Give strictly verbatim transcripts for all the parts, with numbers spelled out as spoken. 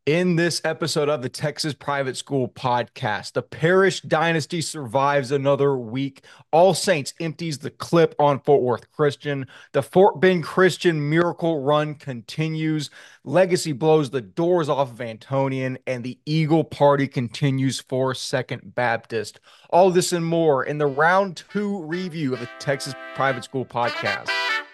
In this episode of the Texas Private School Podcast, the Parrish dynasty survives another week. All Saints empties the clip on Fort Worth Christian. The Fort Bend Christian miracle run continues. Legacy blows the doors off of Antonian, and the Eagle Party continues for Second Baptist. All this and more in the round two review of the Texas Private School Podcast.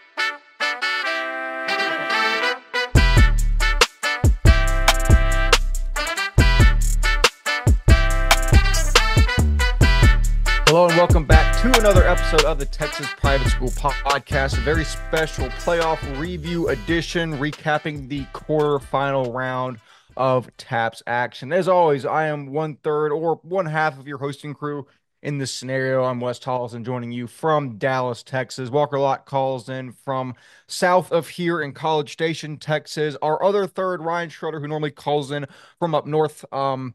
Hello and welcome back to another episode of the Texas Private School Podcast, a very special playoff review edition, recapping the quarterfinal round of TAPPS action. As always, I am one third or one half of your hosting crew in this scenario. I'm Wes Tollison, joining you from Dallas, Texas. Walker Lott calls in from south of here in College Station, Texas. Our other third, Ryan Schroeder, who normally calls in from up north. Um,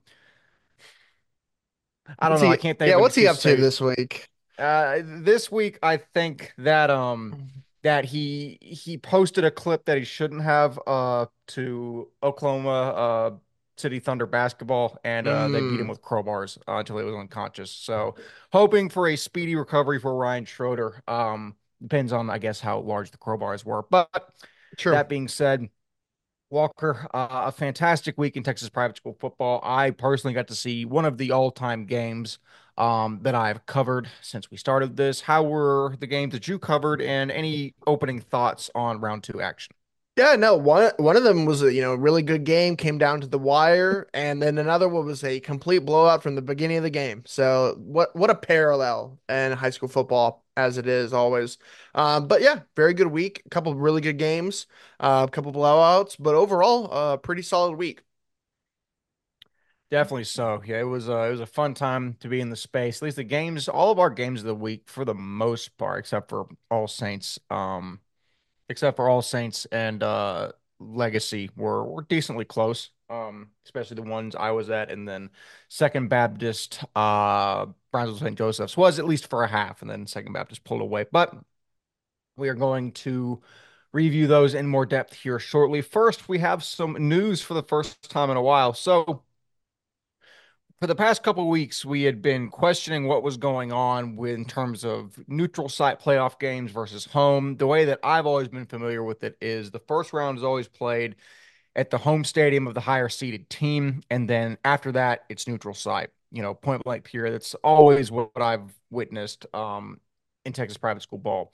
I don't What's know. I he? can't think Yeah, of an what's he excuse up to to say. this week? Uh, this week, I think that um that he he posted a clip that he shouldn't have uh to Oklahoma uh City Thunder basketball, and uh they beat him Mm, with crowbars uh, until he was unconscious. So hoping for a speedy recovery for Ryan Schroeder. Um, depends on, I guess, how large the crowbars were. But true. that being said, Walker, uh, a fantastic week in Texas private school football. I personally got to see one of the all-time games um, that I've covered since we started this. How were the games that you covered, and any opening thoughts on round two action? Yeah, no, one one of them was a, you know, really good game, came down to the wire, and then another one was a complete blowout from the beginning of the game. So what what a parallel in high school football as it is always. Um, but yeah, very good week, a couple of really good games, uh, a couple blowouts, but overall, a pretty solid week. Definitely so. Yeah, it was uh, it was a fun time to be in the space. At least the games, all of our games of the week, for the most part, except for All Saints, um, except for All Saints and uh Legacy were were decently close. Um, especially the ones I was at, and then Second Baptist, uh, Brownsville Saint Joseph's was at least for a half, and then Second Baptist pulled away. But we are going to review those in more depth here shortly. First, we have some news for the first time in a while. So for the past couple of weeks, we had been questioning what was going on with, in terms of neutral site playoff games versus home. The way that I've always been familiar with it is the first round is always played at the home stadium of the higher seeded team, and then after that, it's neutral site. You know, point blank period. That's always what I've witnessed um, in Texas private school ball.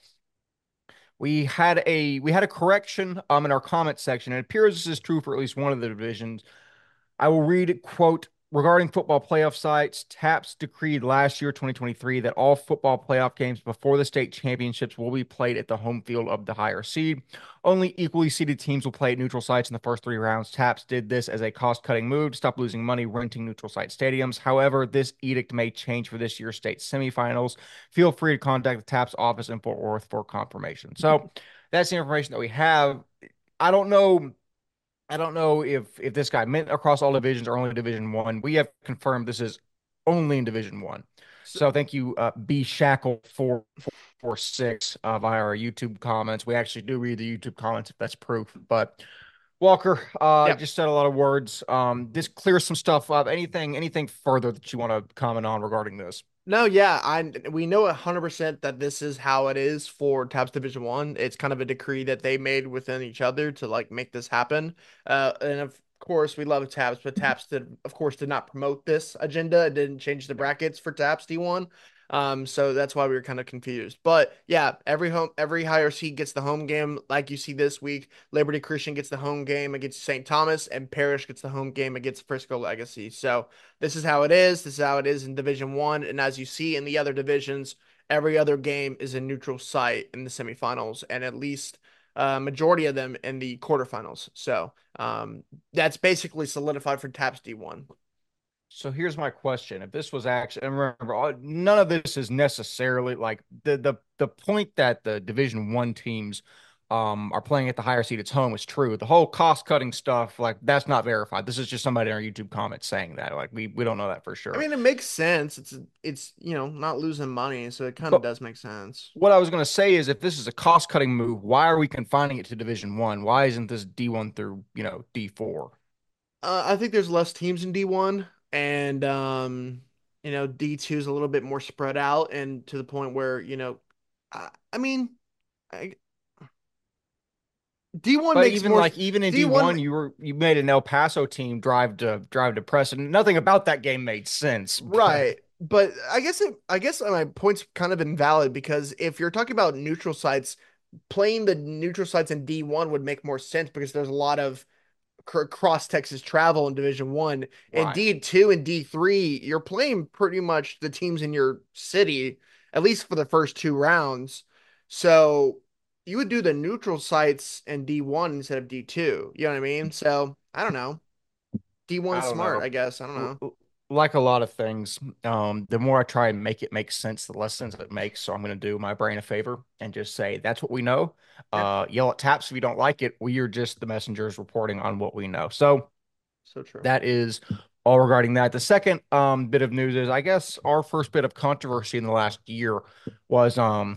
We had a we had a correction um in our comment section. It appears this is true for at least one of the divisions. I will read, quote, regarding football playoff sites, TAPPS decreed last year, twenty twenty-three, that all football playoff games before the state championships will be played at the home field of the higher seed. Only equally seeded teams will play at neutral sites in the first three rounds. TAPPS did this as a cost-cutting move to stop losing money renting neutral site stadiums. However, this edict may change for this year's state semifinals. Feel free to contact the TAPPS office in Fort Worth for confirmation. So that's the information that we have. I don't know I don't know if if this guy meant across all divisions or only Division One. We have confirmed this is only in Division One. So, So thank you, uh, B Shackle four four six uh, via our YouTube comments. We actually do read the YouTube comments if that's proof. But Walker, uh, yeah. just said a lot of words. Um, this clears some stuff up. Anything anything further that you want to comment on regarding this? No, yeah, I we know one hundred percent that this is how it is for TAPS Division One. It's kind of a decree that they made within each other to like make this happen. Uh, and of course, we love TAPS, but TAPS did, of course, did not promote this agenda. It didn't change the brackets for TAPS D one. Um, so that's why we were kind of confused. But yeah, every home, every higher seed gets the home game, like you see this week. Liberty Christian gets the home game against Saint Thomas, and Parrish gets the home game against Frisco Legacy. So this is how it is. This is how it is in Division One, and as you see in the other divisions, every other game is a neutral site in the semifinals, and at least a uh, majority of them in the quarterfinals. So um, that's basically solidified for TAPS D one. So here's my question. If this was actually, and remember, all- none of this is necessarily like the the the point that the Division One teams um are playing at the higher seed, it's home, is true. The whole cost cutting stuff, like that's not verified. This is just somebody in our YouTube comments saying that. Like we we don't know that for I sure. mean, it makes sense. It's it's you know not losing money, so it kind of But does make sense. what I was gonna say is if this is a cost cutting move, why are we confining it to Division One? Why isn't this D one through, you know, D four? Uh, I think there's less teams in D one, and um, you know, D two is a little bit more spread out, and to the point where you know, I, I mean, I, D one But makes even more like even in D one D one, you were you made an El Paso team drive to drive to Preston. Nothing about that game made sense. But right. But I guess it, I guess my point's kind of invalid because if you're talking about neutral sites, playing the neutral sites in D one would make more sense because there's a lot of cross Texas travel in Division One. In right. D two and D three, you're playing pretty much the teams in your city, at least for the first two rounds. So you would do the neutral sites in D one instead of D two. You know what I mean? So I don't know. D one I is don't smart, know. I guess. I don't L- know. l- Like a lot of things, um, the more I try and make it make sense, the less sense it makes. So I'm going to do my brain a favor and just say that's what we know. Yeah, Uh, yell at Taps if you don't like it. We are just the messengers reporting on what we know. So so true. that is all regarding that. The second um, bit of news is, I guess, our first bit of controversy in the last year was um,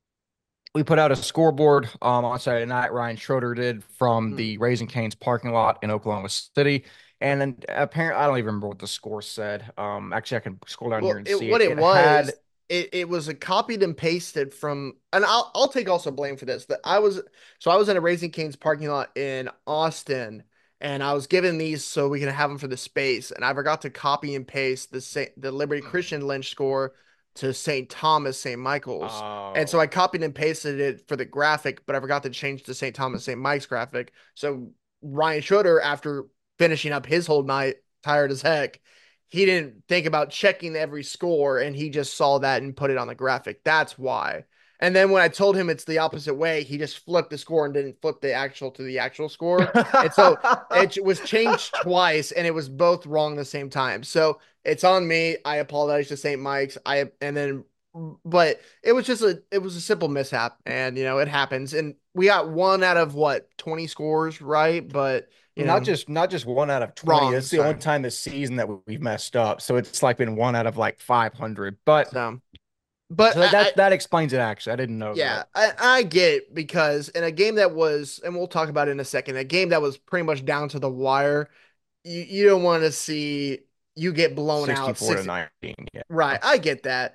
we put out a scoreboard um, on Saturday night. Ryan Schroeder did from Mm. the Raising Cane's parking lot in Oklahoma City. And then apparently, I don't even remember what the score said. Um, actually, I can scroll down here Well, and it see what it. it It had was, it, it was a copied and pasted from, and I'll I'll take also blame for this. That I was so I was in a Raising Cane's parking lot in Austin, and I was given these so we can have them for the space, and I forgot to copy and paste the Saint, the Liberty Christian Lynch score to Saint Thomas Saint Michael's, and so oh. I copied and pasted it for the graphic, but I forgot to change the Saint Thomas Saint Mike's graphic. So Ryan Schroeder, after finishing up his whole night, tired as heck, he didn't think about checking every score and he just saw that and put it on the graphic. That's why. And then when I told him it's the opposite way, he just flipped the score and didn't flip the actual to the actual score. And so it was changed twice and it was both wrong at the same time. So it's on me. I apologize to Saint Mike's. I and then but it was just a it was a simple mishap and you know it happens and we got one out of what twenty scores right but you Not know just not just one out of twenty. wrong It's the only sorry time this season that we've messed up. So it's like been one out of like five hundred. But so but so I, I that that explains it actually. I didn't know yeah, that. I, I get it because in a game that was, and we'll talk about it in a second, a game that was pretty much down to the wire, you, you don't want to see you get blown out sixty-four to six. nineteen. Yeah. Right, I get that.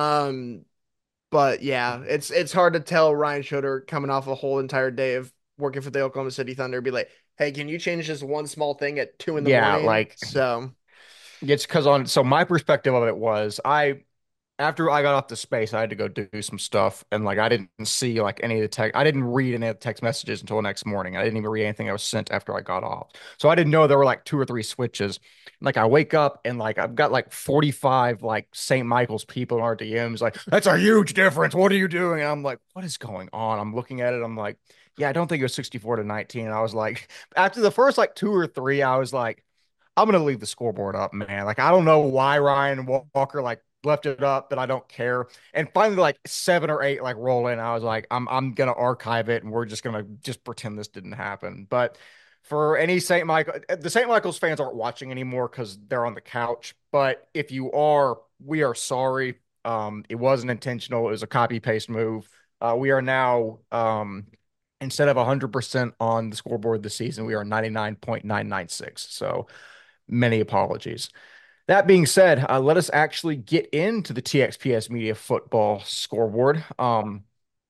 Um, but yeah, it's it's hard to tell Ryan Schroeder coming off a whole entire day of working for the Oklahoma City Thunder be like, hey, can you change this one small thing at two in the Yeah, morning? like So it's because on so my perspective of it was I after I got off the space, I had to go do some stuff, and like I didn't see like any of the text. I didn't read any of the text messages until the next morning. I didn't even read anything that was sent after I got off, so I didn't know there were like two or three switches. Like I wake up and like I've got like forty-five like Saint Michael's people in our D Ms like that's a huge difference. What are you doing? And I'm like, what is going on? I'm looking at it. I'm like, yeah, I don't think it was sixty-four to nineteen. And I was like, after the first like two or three, I was like. I'm gonna leave the scoreboard up, man. Like I don't know why Ryan Walker like left it up, but I don't care. And finally, like seven or eight like roll in. I was like, I'm I'm gonna archive it, and we're just gonna just pretend this didn't happen. But for any Saint Michael, the Saint Michael's fans aren't watching anymore because they're on the couch. But if you are, we are sorry. Um, it wasn't intentional. It was a copy paste move. Uh, we are now um instead of one hundred percent on the scoreboard this season, we are ninety-nine point nine nine six. So many apologies. That being said, uh, let us actually get into the T X P S Media Football scoreboard. Um,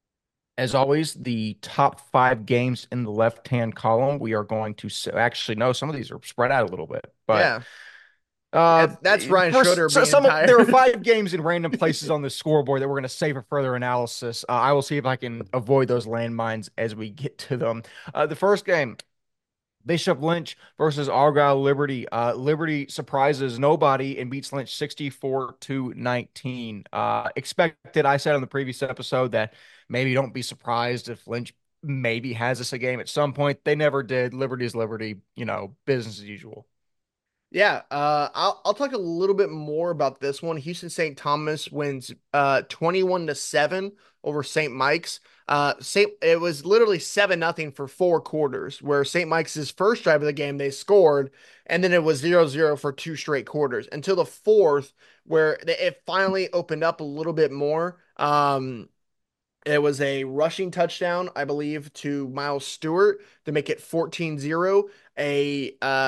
as always, the top five games in the left-hand column, we are going to s- actually no, some of these are spread out a little bit, but yeah, uh, that's that's Ryan first, Schroeder so being some of, there are tired. five games in random places on the scoreboard that we're going to save for further analysis. Uh, I will see if I can avoid those landmines as we get to them. Uh, the first game, Bishop Lynch versus Argyle Liberty. Uh, Liberty surprises nobody and beats Lynch sixty-four to nineteen. Uh, expected, I said on the previous episode that maybe don't be surprised if Lynch maybe has us a game at some point. They never did. Liberty's Liberty, you know, business as usual. Yeah, uh, I'll I'll talk a little bit more about this one. Houston Saint Thomas wins uh twenty-one to seven over Saint Mike's. Uh Saint it was literally seven nothing for four quarters, where Saint Mike's first drive of the game they scored, and then it was zero zero for two straight quarters until the fourth, where it finally opened up a little bit more. Um it was a rushing touchdown, I believe, to Miles Stewart to make it fourteen zero. A uh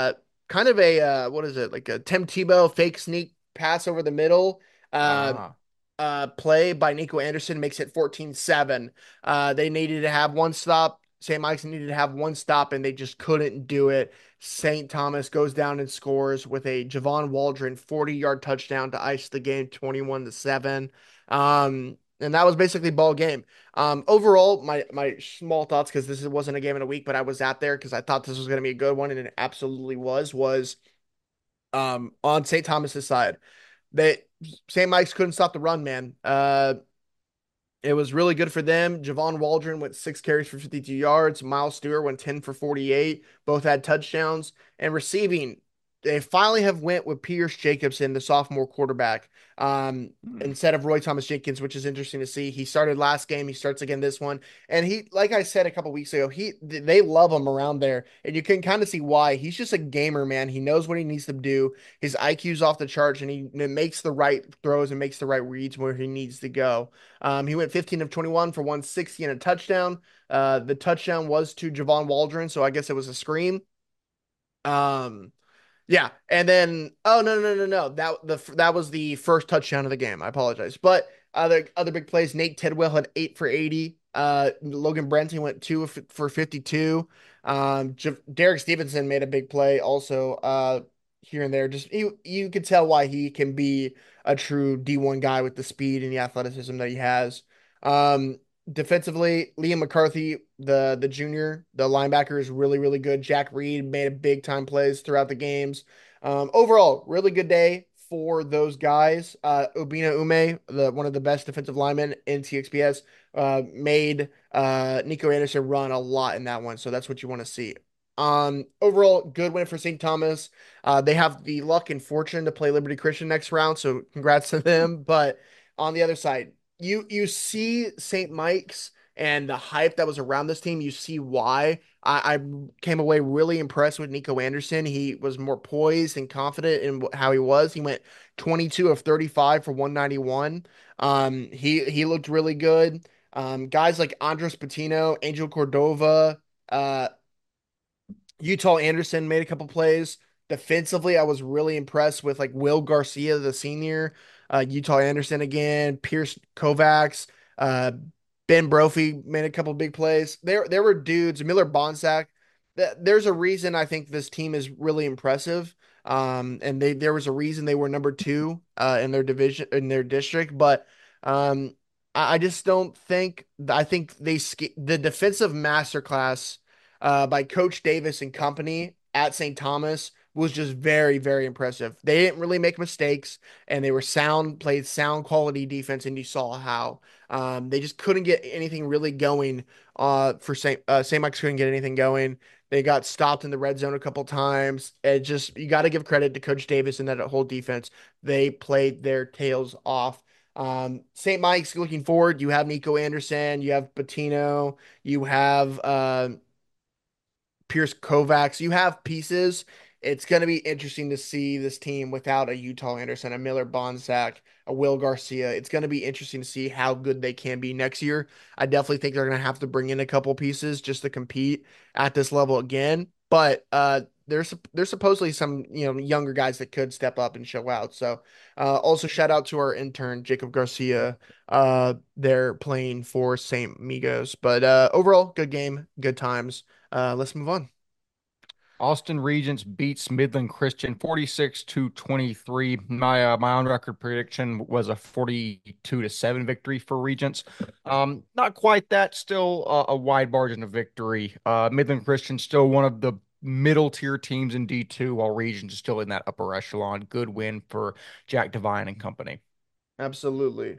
kind of a uh, what is it like a Tim Tebow fake sneak pass over the middle. Uh, Ah. uh, play by Nico Anderson makes it fourteen seven. Uh, they needed to have one stop. Saint Mike's needed to have one stop, and they just couldn't do it. Saint Thomas goes down and scores with a Javon Waldron forty yard touchdown to ice the game twenty-one to seven. Um, and that was basically ball game. Um, overall, my my small thoughts, because this wasn't a game in a week, but I was out there because I thought this was going to be a good one, and it absolutely was. Was um on Saint Thomas's side, they Saint Mike's couldn't stop the run, man. Uh, it was really good for them. Javon Waldron went six carries for fifty-two yards. Miles Stewart went ten for forty-eight. Both had touchdowns. And receiving, they finally have went with Pierce Jacobson, the sophomore quarterback, um, Hmm. instead of Roy Thomas Jenkins, which is interesting to see. He started last game. He starts again this one. And he, like I said a couple weeks ago, he they love him around there. And you can kind of see why. He's just a gamer, man. He knows what he needs to do. His I Q's off the charts, and he makes the right throws and makes the right reads where he needs to go. Um, he went fifteen of twenty-one for one sixty and a touchdown. Uh, the touchdown was to Javon Waldron, so I guess it was a screen. Um, yeah, and then oh no no no no that the that was the first touchdown of the game. I apologize, but other other big plays. Nate Tidwell had eight for eighty. Uh, Logan Brenton went two for fifty-two. Um, J- Derek Stevenson made a big play also. Uh, here and there, just you you could tell why he can be a true D one guy with the speed and the athleticism that he has. Um, defensively, Liam McCarthy, the the junior, the linebacker is really really good. Jack Reed made a big time plays throughout the games. Um, overall, really good day for those guys. Uh, Obina Ume, the one of the best defensive linemen in T X P S, uh, made uh, Nico Anderson run a lot in that one. So that's what you want to see. Um, overall, good win for Saint Thomas. Uh, they have the luck and fortune to play Liberty Christian next round, so congrats to them. But on the other side, you you see Saint Mike's and the hype that was around this team. You see why. I, I came away really impressed with Nico Anderson. He was more poised and confident in how he was. He went twenty-two of thirty-five for one ninety-one. Um, he he looked really good. Um, guys like Andres Patino, Angel Cordova, uh, Utah Anderson made a couple plays. Defensively, I was really impressed with like Will Garcia, the senior, uh, Utah Anderson again, Pierce Kovacs, uh, Ben Brophy made a couple big plays. There, there were dudes, Miller Bonsack. Th- There's a reason I think this team is really impressive. Um, and they there was a reason they were number two uh, in their division in their district, but um, I, I just don't think I think they sk- the defensive masterclass uh, by Coach Davis and company at Saint Thomas was just very, very impressive. They didn't really make mistakes, and they were sound, played sound quality defense, and you saw how um, they just couldn't get anything really going. Uh, for Saint uh, Saint Mike's couldn't get anything going. They got stopped in the red zone a couple times. It just you got to give credit to Coach Davis and that whole defense. They played their tails off. Um, Saint Mike's looking forward. You have Nico Anderson, you have Patino, you have uh, Pierce Kovacs. You have pieces. It's going to be interesting to see this team without a Utah Anderson, a Miller Bonsack, a Will Garcia. It's going to be interesting to see how good they can be next year. I definitely think they're going to have to bring in a couple pieces just to compete at this level again. But uh, there's there's supposedly some you know younger guys that could step up and show out. So uh, also shout out to our intern Jacob Garcia. Uh, they're playing for Saint Migos. But uh, overall, good game, good times. Uh, let's move on. Austin Regents beats Midland Christian forty-six to twenty-three. My uh, my on record prediction was a forty-two to seven victory for Regents. Um, not quite that, still uh, a wide margin of victory. Uh, Midland Christian still one of the middle tier teams in D two, while Regents is still in that upper echelon. Good win for Jack Devine and company. Absolutely.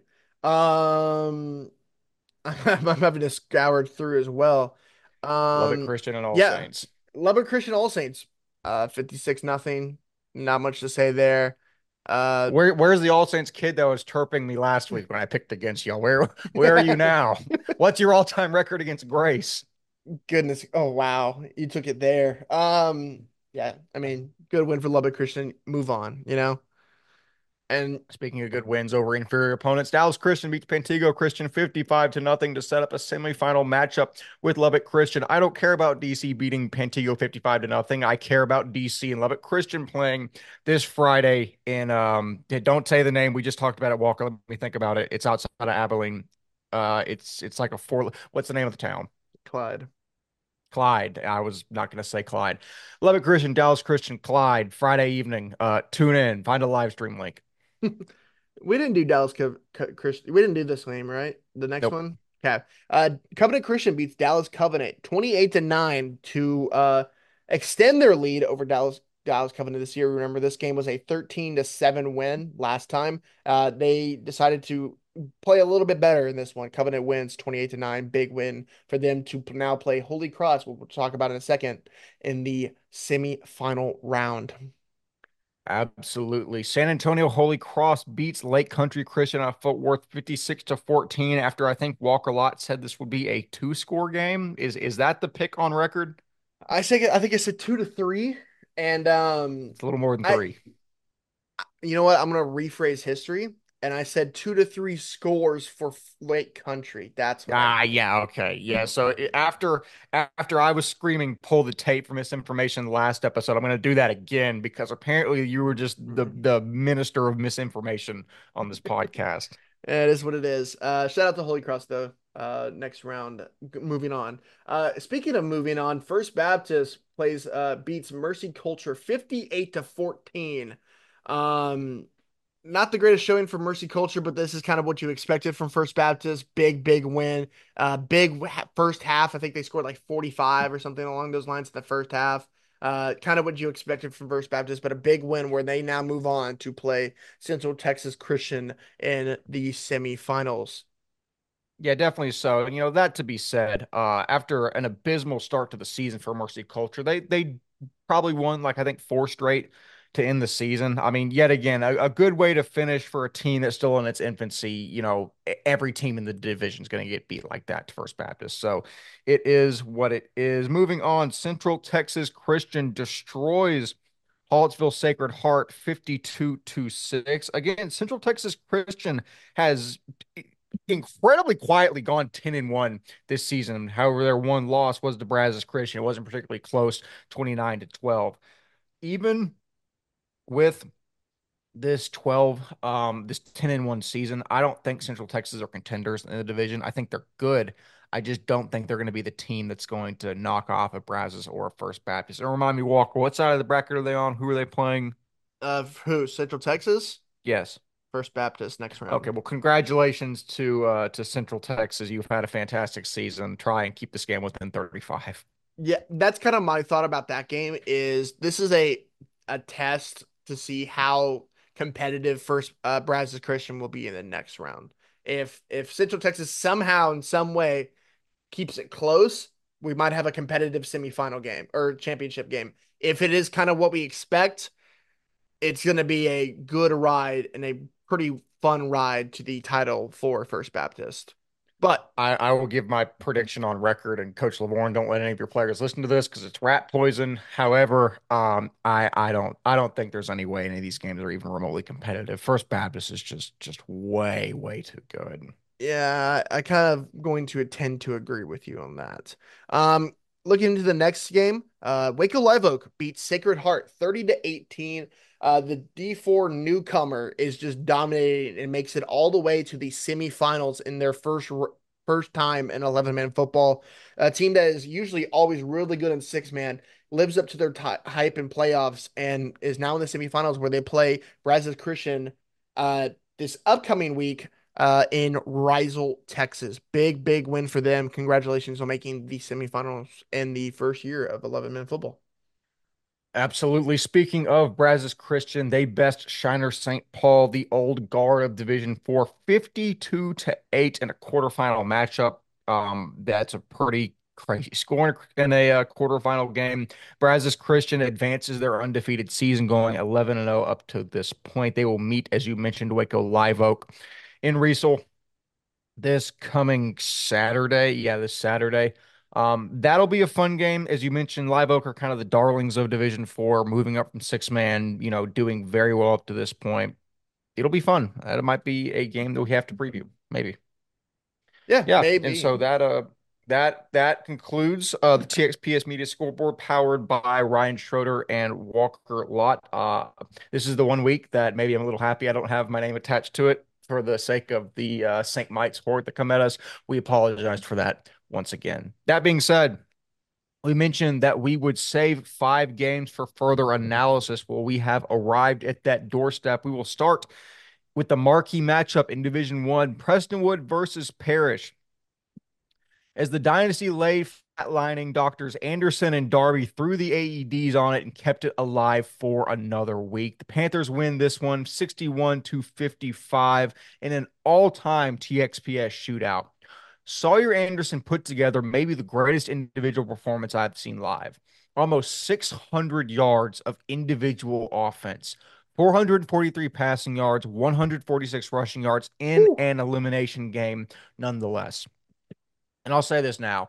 Um, I'm having to scour through as well. Lubbock Um, Christian and All yeah, Saints. Lubbock Christian All Saints, uh, fifty-six nothing. Not much to say there. Uh, Where where's the All Saints kid that was chirping me last week when I picked against y'all? Where where are you now? What's your all-time record against Grace? goodness. Oh wow, you took it there. Um, yeah, I mean, good win for Lubbock Christian. Move on, you know. And Speaking of good wins over inferior opponents, Dallas Christian beats Pantego Christian fifty-five to nothing to set up a semifinal matchup with Lubbock Christian. I don't care about D C beating Pantego fifty-five to nothing. I care about D C and Lubbock Christian playing this Friday in um don't say the name. We just talked about it, Walker. Let me think about it. It's outside of Abilene. Uh it's it's like a four what's the name of the town? Clyde. Clyde. I was not going to say Clyde. Lubbock Christian, Dallas Christian, Clyde, Friday evening. Uh, tune in, find a live stream link. We didn't do Dallas Co Co Christian. We didn't do this game, right? The next Nope. one. Okay. Uh, Covenant Christian beats Dallas Covenant twenty-eight to nine to uh extend their lead over Dallas Dallas Covenant this year. Remember, this game was a thirteen to seven win last time. Uh, they decided to play a little bit better in this one. Covenant wins twenty-eight to nine. Big win for them to now play Holy Cross. We'll talk about in a second in the semi-final round. Absolutely. San Antonio Holy Cross beats Lake Country Christian out of Fort Worth fifty-six to fourteen after I think Walker Lott said this would be a two score game. Is is that the pick on record? I say I think it's a two to three, and um, It's a little more than I three. you know what? I'm gonna rephrase history, and I said two to three scores for Lake Country. That's what I Ah, meant. yeah, okay. Yeah, so i- after after I was screaming pull the tape for misinformation last episode, I'm going to do that again because apparently you were just the Mhm. the minister of misinformation on this podcast. It is what it is. Uh, shout out to Holy Cross though. Uh, next round. G- moving on. Uh, speaking of moving on, First Baptist plays uh beats Mercy Culture fifty-eight to fourteen. Um, Not the greatest showing for Mercy Culture, but this is kind of what you expected from First Baptist. Big, big win. Uh, big first half. I think they scored like forty-five or something along those lines in the first half. Uh, kind of what you expected from First Baptist, but a big win where they now move on to play Central Texas Christian in the semifinals. Yeah, definitely so. You know, that to be said, uh, after an abysmal start to the season for Mercy Culture, they they probably won like I think four straight to end the season. I mean, yet again, a, a good way to finish for a team that's still in its infancy. You know, e- every team in the division is going to get beat like that to First Baptist. So it is what it is. Moving on, Central Texas Christian destroys Hallettsville Sacred Heart fifty-two to six. Again, Central Texas Christian has incredibly quietly gone ten and one this season. However, their one loss was to Brazos Christian. It wasn't particularly close, twenty-nine to twelve. Even with this twelve, um, this ten and one season, I don't think Central Texas are contenders in the division. I think they're good. I just don't think they're going to be the team that's going to knock off a Brazos or a First Baptist. And remind me, Walker, what side of the bracket are they on? Who are they playing? Of who? Central Texas? Yes. First Baptist next Okay, round. well, congratulations to uh to Central Texas. You've had a fantastic season. Try and keep this game within thirty-five. Yeah, that's kind of my thought about that game is this is a a test to see how competitive first uh Brazos Christian will be in the next round. If if Central Texas somehow in some way keeps it close, we might have a competitive semifinal game or championship game. If it is kind of what we expect, it's going to be a good ride and a pretty fun ride to the title for First Baptist. But I, I will give my prediction on record, and Coach LeVorn, don't let any of your players listen to this because it's rat poison. However, um, I I don't I don't think there's any way any of these games are even remotely competitive. First Baptist is just just way way too good. yeah, I kind of going to tend to agree with you on that. Um, Looking into the next game, uh, Waco Live Oak beats Sacred Heart thirty to eighteen. Uh, the D four newcomer is just dominating and makes it all the way to the semifinals in their first first time in eleven man football. A team that is usually always really good in six man lives up to their ty hype in playoffs and is now in the semifinals where they play Brazos Christian uh, this upcoming week uh, in Rysel, Texas. Big, big win for them. Congratulations on making the semifinals in the first year of eleven man football. Absolutely. Speaking of Brazos Christian, they best Shiner Saint Paul, the old guard of Division Four, fifty-two to eight in a quarterfinal matchup. Um, that's a pretty crazy score in a uh, quarterfinal game. Brazos Christian advances their undefeated season, going eleven and oh up to this point. They will meet, as you mentioned, Waco Live Oak in Riesel this coming Saturday. Yeah, this Saturday. Um, that'll be a fun game. As you mentioned, Live Oak are kind of the darlings of Division Four, moving up from six man, you know, doing very well up to this point. it'll be fun. That might be a game that we have to preview, maybe. Yeah, Yeah, and maybe. so that uh that that concludes uh the T X P S Media Scoreboard powered by Ryan Schroeder and Walker Lott. Uh this is the one week that maybe I'm a little happy I don't have my name attached to it for the sake of the uh Saint Mike's horde that come at us. We apologized for that once again. That being said, we mentioned that we would save five games for further analysis. Well, we have arrived at that doorstep. We will start with the marquee matchup in Division One, Prestonwood versus Parrish. As the dynasty lay flatlining, doctors Anderson and Darby threw the A E Ds on it and kept it alive for another week. The Panthers win this one sixty-one to fifty-five in an all-time T X P S shootout. Sawyer Anderson put together maybe the greatest individual performance I've seen live. Almost six hundred yards of individual offense, four hundred forty-three passing yards, one hundred forty-six rushing yards in Whew. an elimination game, nonetheless. And I'll say this now.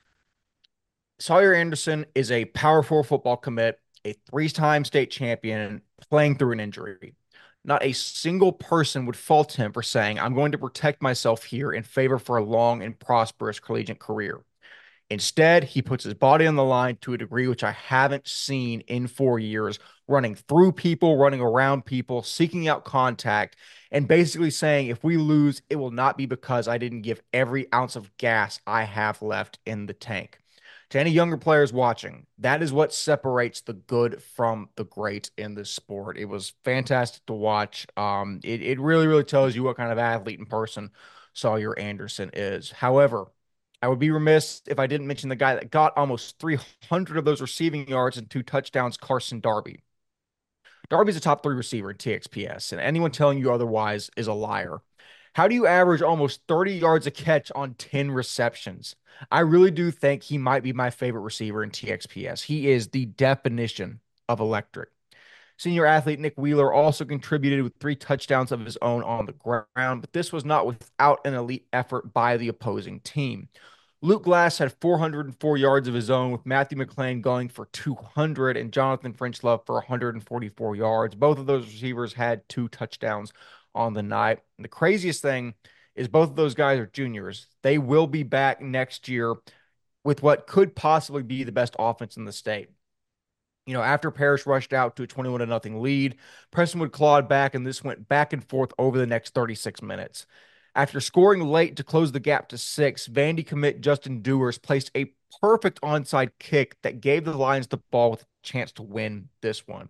Sawyer Anderson is a powerful football commit, a three-time state champion playing through an injury. Not a single person would fault him for saying, I'm going to protect myself here in favor for a long and prosperous collegiate career. Instead, he puts his body on the line to a degree which I haven't seen in four years, running through people, running around people, seeking out contact, and basically saying, if we lose, it will not be because I didn't give every ounce of gas I have left in the tank. To any younger players watching, that is what separates the good from the great in this sport. It was fantastic to watch. Um, it, it really, really tells you what kind of athlete and person Sawyer Anderson is. However, I would be remiss if I didn't mention the guy that got almost three hundred of those receiving yards and two touchdowns, Carson Darby. Darby's a top three receiver in T X P S, and anyone telling you otherwise is a liar. How do you average almost thirty yards a catch on ten receptions? I really do think he might be my favorite receiver in T X P S. He is the definition of electric. Senior athlete Nick Wheeler also contributed with three touchdowns of his own on the ground, but this was not without an elite effort by the opposing team. Luke Glass had four hundred four yards of his own, with Matthew McLean going for two hundred and Jonathan Frenchlove for one hundred forty-four yards. Both of those receivers had two touchdowns on the night. And the craziest thing is both of those guys are juniors. They will be back next year with what could possibly be the best offense in the state. You know, after Parrish rushed out to a twenty-one to nothing lead, Prestonwood clawed back, and this went back and forth over the next thirty-six minutes. After scoring late to close the gap to six, Vandy commit Justin Dewars placed a perfect onside kick that gave the Lions the ball with a chance to win this one.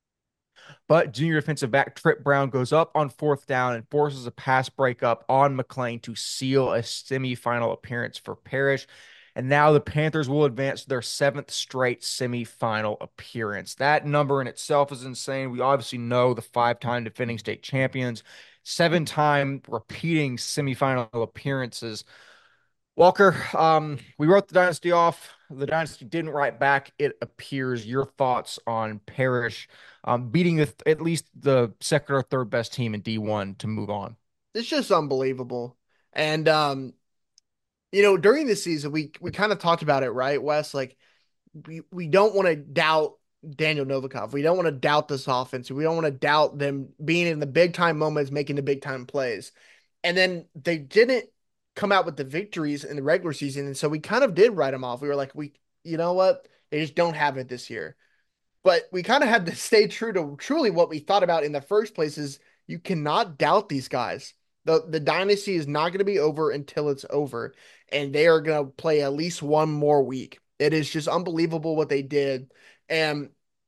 But junior defensive back Trip Brown goes up on fourth down and forces a pass breakup on McLean to seal a semifinal appearance for Parrish. And now the Panthers will advance to their seventh straight semifinal appearance. That number in itself is insane. We obviously know the five-time defending state champions, seven-time repeating semifinal appearances. Walker, um, we wrote the dynasty off. The dynasty didn't write back, it appears. Your thoughts on Parrish um, beating the, at least the second or third best team in D one to move on? It's just unbelievable. And um, you know, during this season, we we kind of talked about it, right, Wes? Like we we don't want to doubt Daniel Novikov. We don't want to doubt this offense. We don't want to doubt them being in the big time moments, making the big time plays. And then they didn't come out with the victories in the regular season, and so we kind of did write them off. We were like, we, you know what? They just don't have it this year. But we kind of had to stay true to truly what we thought about in the first place is you cannot doubt these guys. The the dynasty is not going to be over until it's over, and they are going to play at least one more week. It is just unbelievable what they did. And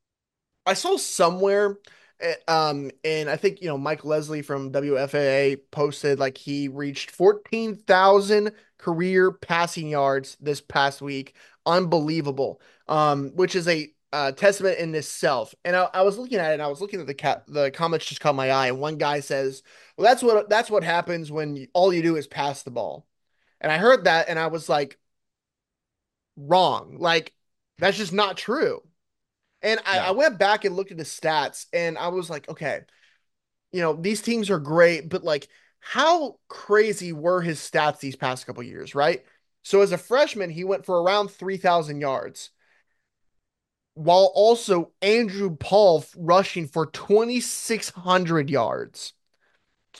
I saw somewhere, eh, um, and I think, you know, Mike Leslie from W F A A posted like he reached fourteen thousand career passing yards this past week. Unbelievable. Um, which is a uh, testament in itself. And I, I was looking at it, and I was looking at the cat, the comments just caught my eye. And one guy says, "Well, that's what that's what happens when you, all you do is pass the ball." And I heard that, and I was like, wrong. Like that's just not true. And I, I No. went back and looked at the stats, and I was like, okay, you know, these teams are great, but like, how crazy were his stats these past couple years, right? So as a freshman, he went for around three thousand yards, while also Andrew Paul rushing for twenty-six hundred yards.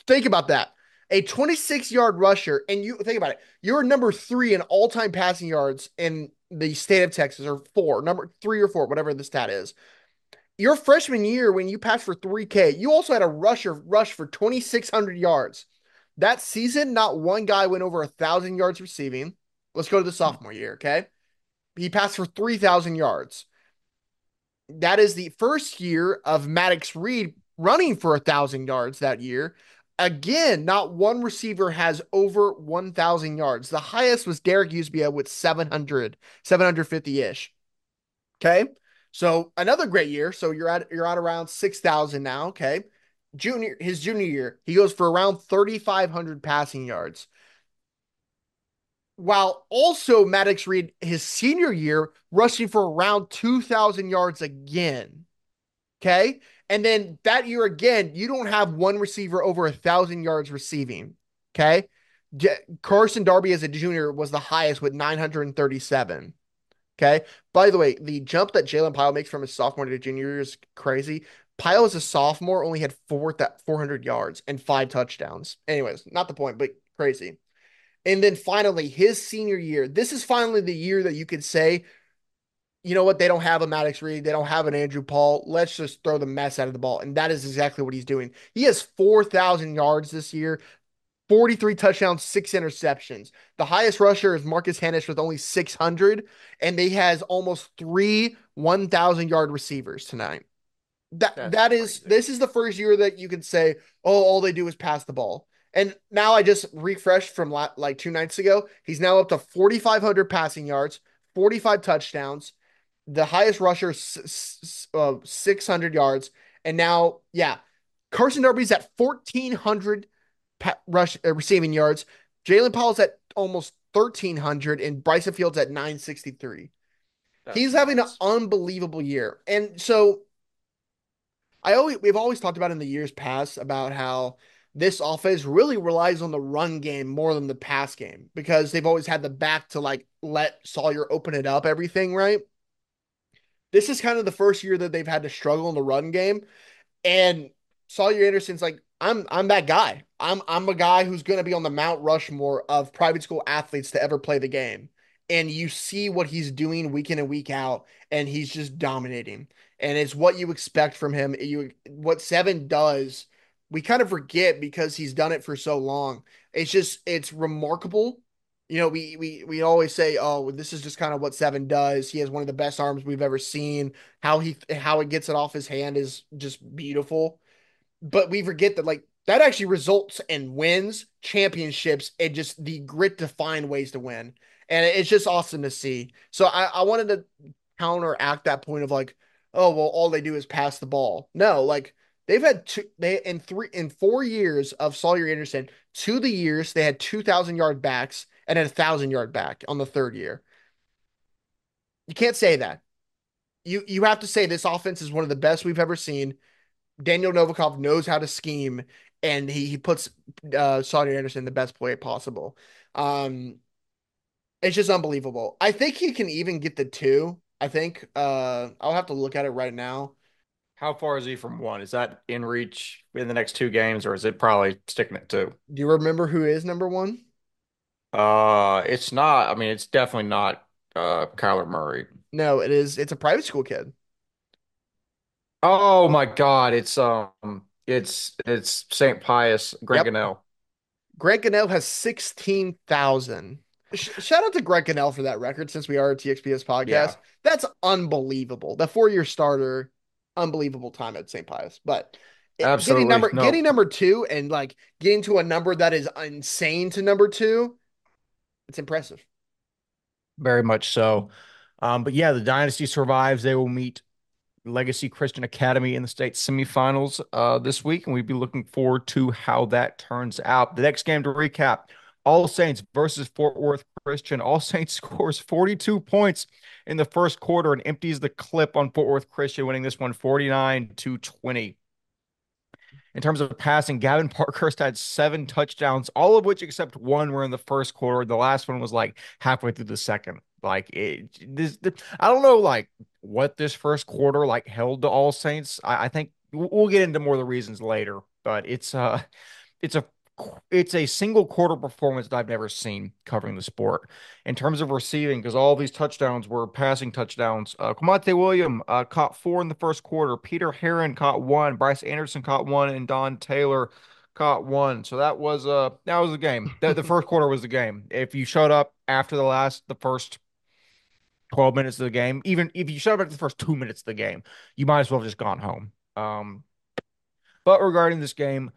Think about that. A twenty-six yard rusher, and you think about it, you're number three in all time passing yards in the state of Texas, or four, number three or four, whatever the stat is. Your freshman year, when you passed for three K, you also had a rusher rush for twenty-six hundred yards. That season, not one guy went over a thousand yards receiving. Let's go to the sophomore year, okay? He passed for three thousand yards. That is the first year of Maddox Reed running for a thousand yards that year. Again, not one receiver has over one thousand yards. The highest was Derek Usbia with seven hundred, seven fifty ish. Okay. So another great year. So you're at, you're at around six thousand now. Okay. Junior, his junior year, he goes for around thirty-five hundred passing yards. While also Maddox Reed, his senior year, rushing for around two thousand yards again. Okay. And then that year again, you don't have one receiver over a thousand yards receiving. Okay. J- Carson Darby as a junior was the highest with nine hundred thirty-seven. Okay. By the way, the jump that Jalen Pyle makes from his sophomore to junior year is crazy. Pyle as a sophomore only had four that four hundred yards and five touchdowns. Anyways, not the point, but crazy. And then finally, his senior year. This is finally the year that you could say, you know what? They don't have a Maddox Reed. They don't have an Andrew Paul. Let's just throw the mess out of the ball. And that is exactly what he's doing. He has four thousand yards this year, forty-three touchdowns, six interceptions. The highest rusher is Marcus Hanish with only six hundred, and they has almost three one thousand yard receivers tonight. That That's that is crazy. this is the first year that you can say, oh, all they do is pass the ball. And now I just refreshed from la- like two nights ago. He's now up to forty-five hundred passing yards, forty-five touchdowns. The highest rusher, uh, six hundred yards. And now, yeah, Carson Darby's at fourteen hundred pa- rush uh, receiving yards. Jalen Powell's at almost thirteen hundred, and Bryson Fields at nine sixty-three. That's He's having an nuts. unbelievable year. And so I always we've always talked about in the years past about how this offense really relies on the run game more than the pass game because they've always had the back to like let Sawyer open it up everything, right? This is kind of the first year that they've had to struggle in the run game. And Sawyer Anderson's like, I'm I'm that guy. I'm I'm a guy who's gonna be on the Mount Rushmore of private school athletes to ever play the game. And you see what he's doing week in and week out, and he's just dominating. And it's what you expect from him. You what Seven does, we kind of forget because he's done it for so long. It's just it's remarkable. You know, we we we always say, oh, this is just kind of what Seven does. He has one of the best arms we've ever seen. How he how it gets it off his hand is just beautiful. But we forget that like that actually results in wins, championships, and just the grit to find ways to win. And it's just awesome to see. So I, I wanted to counteract that point of like, oh well, all they do is pass the ball. No, like they've had two they in three in four years of Sawyer Anderson, two of the years they had two thousand yard backs and a thousand yard back on the third year. You can't say that. You you have to say this offense is one of the best we've ever seen. Daniel Novikov knows how to scheme, and he, he puts uh, Sawyer Anderson in the best play possible. Um, it's just unbelievable. I think he can even get the two. I think uh, I'll have to look at it right now. How far is he from one? Is that in reach in the next two games, or is it probably sticking at two? Do you remember who is number one? Uh, it's not. I mean, it's definitely not uh Kyler Murray. No, it is. It's a private school kid. Oh my God, it's um, it's it's Saint Pius Grant Yep. Gunnell. Grant Gunnell has sixteen thousand. Sh- shout out to Grant Gunnell for that record since we are a T X P S podcast. Yeah, That's unbelievable. The four year starter, unbelievable time at Saint Pius. But it, getting absolutely. number getting No, number two and like getting to a number that is insane to number two, it's impressive. very much so. Um, but yeah, the dynasty survives. They will meet Legacy Christian Academy in the state semifinals uh, this week, and we'd be looking forward to how that turns out. The next game to recap: All Saints versus Fort Worth Christian. All Saints scores forty-two points in the first quarter and empties the clip on Fort Worth Christian, winning this one forty-nine to twenty. In terms of passing, Gavin Parkhurst had seven touchdowns, all of which except one were in the first quarter. The last one was like halfway through the second. Like it, this, I don't know, like what this first quarter like held to All Saints. I, I think we'll get into more of the reasons later, but it's uh, it's a it's a single quarter performance that I've never seen covering the sport in terms of receiving because all these touchdowns were passing touchdowns. Uh, Kamate William uh, caught four in the first quarter. Peter Heron caught one. Bryce Anderson caught one, and Don Taylor caught one. So that was uh that was the game. The, the first quarter was the game. If you showed up after the last the first twelve minutes of the game, even if you showed up after the first two minutes of the game, you might as well have just gone home. Um, but regarding this game.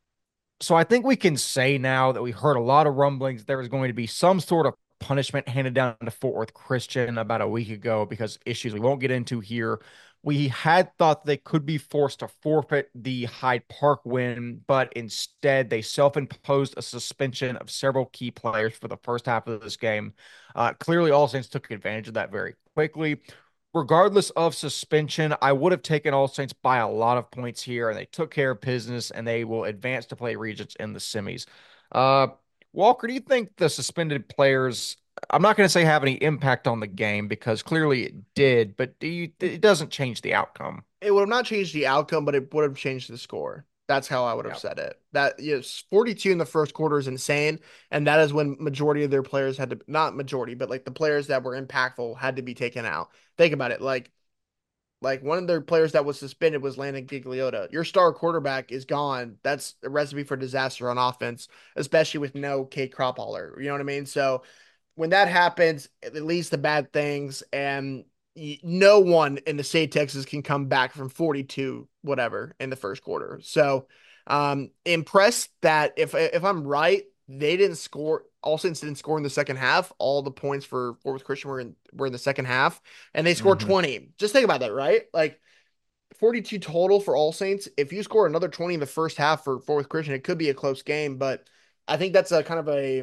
So I think we can say now that we heard a lot of rumblings there was going to be some sort of punishment handed down to Fort Worth Christian about a week ago because issues we won't get into here. We had thought they could be forced to forfeit the Hyde Park win, but instead they self-imposed a suspension of several key players for the first half of this game. Uh, clearly, All Saints took advantage of that very quickly regardless of suspension, I would have taken All Saints by a lot of points here, and they took care of business, and they will advance to play Regents in the semis. Uh, Walker, do you think the suspended players? I'm not going to say have any impact on the game because clearly it did, but do you? It doesn't change the outcome. It would have not changed the outcome, but it would have changed the score. That's how I would have Yeah. said it. That yes, forty-two in the first quarter is insane, and that is when majority of their players had to not majority, but like the players that were impactful had to be taken out. Think about it, like like one of their players that was suspended was Landon Gigliotta. Your star quarterback is gone. That's a recipe for disaster on offense, especially with no Kate Cropholler. You know what I mean? So when that happens, it leads to bad things, and no one in the state of Texas can come back from forty-two whatever in the first quarter. So, um, impressed that if if I'm right, they didn't score. All Saints didn't score in the second half. All the points for Fort Worth Christian were in were in the second half, and they scored Hmm. twenty. Just think about that, right? Like forty-two total for All Saints. If you score another twenty in the first half for Fort Worth Christian, it could be a close game. But I think that's a kind of a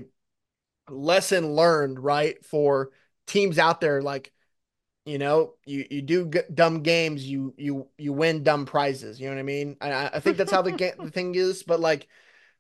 lesson learned, right? For teams out there, like you know, you you do g- dumb games, you you you win dumb prizes. You know what I mean? I I think that's how the game the thing is. But like,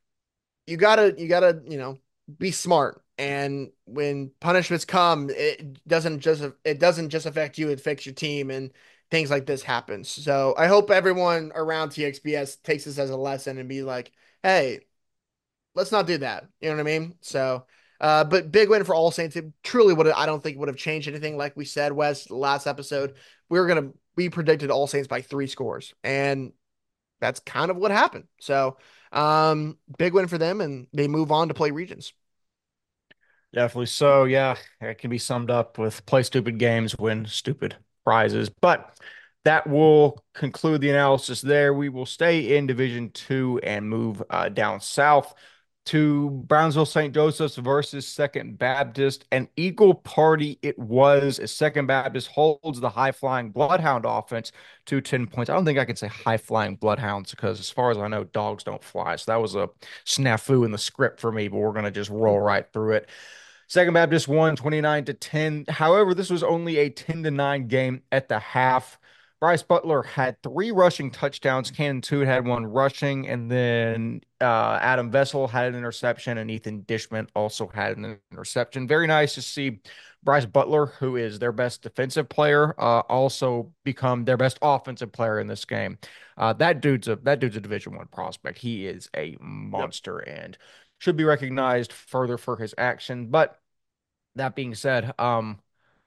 you gotta you gotta you know be smart. And when punishments come, it doesn't just it doesn't just affect you; it affects your team, and things like this happen. So I hope everyone around T X B S takes this as a lesson and be like, hey, let's not do that. You know what I mean? So, uh, but big win for All Saints. It truly would I don't think would have changed anything. Like we said, Wes, last episode, we were gonna we predicted All Saints by three scores, and that's kind of what happened. So, um, big win for them, and they move on to play regions. Definitely so. Yeah, it can be summed up with play stupid games, win stupid prizes. But that will conclude the analysis there. We will stay in Division Two and move uh, down south to Brownsville Saint Joseph's versus Second Baptist. An equal party it was as Second Baptist holds the high flying Bloodhound offense to ten points. I don't think I can say high flying Bloodhounds because, as far as I know, dogs don't fly. So that was a snafu in the script for me, but we're going to just roll right through it. Second Baptist won twenty-nine to ten. However, this was only a ten to nine game at the half. Bryce Butler had three rushing touchdowns. Cannon Toot had one rushing, and then uh, Adam Vessel had an interception, and Ethan Dishman also had an interception. Very nice to see Bryce Butler, who is their best defensive player, uh, also become their best offensive player in this game. Uh, that dude's a that dude's a Division One prospect. He is a Yep. monster and should be recognized further for his action. But that being said, um,